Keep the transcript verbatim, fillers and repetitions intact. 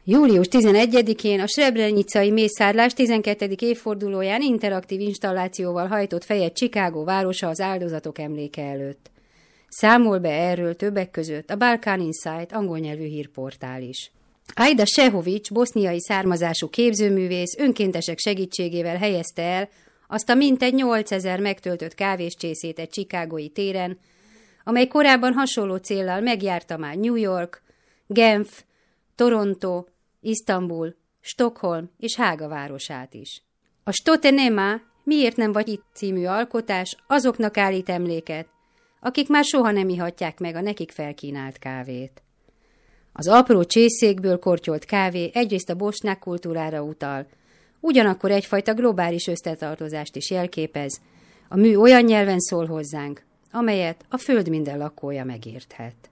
július tizenegyedikén a srebrenicai mészárlás tizenkettedik évfordulóján interaktív installációval hajtott fejet Chicago városa az áldozatok emléke előtt. Számol be erről többek között a Balkan Insight angol nyelvű hírportál is. Aida Sehovics, boszniai származású képzőművész önkéntesek segítségével helyezte el azt a mintegy nyolcezer megtöltött kávéscsészét egy chicagói téren, amely korábban hasonló céllal megjárta már New York, Genf, Toronto, Isztambul, Stockholm és Hága városát is. A Stotenema, miért nem vagy itt című alkotás azoknak állít emléket, akik már soha nem ihatják meg a nekik felkínált kávét. Az apró csészékből kortyolt kávé egyrészt a bosnyák kultúrára utal, ugyanakkor egyfajta globális összetartozást is jelképez, a mű olyan nyelven szól hozzánk, amelyet a föld minden lakója megérthet.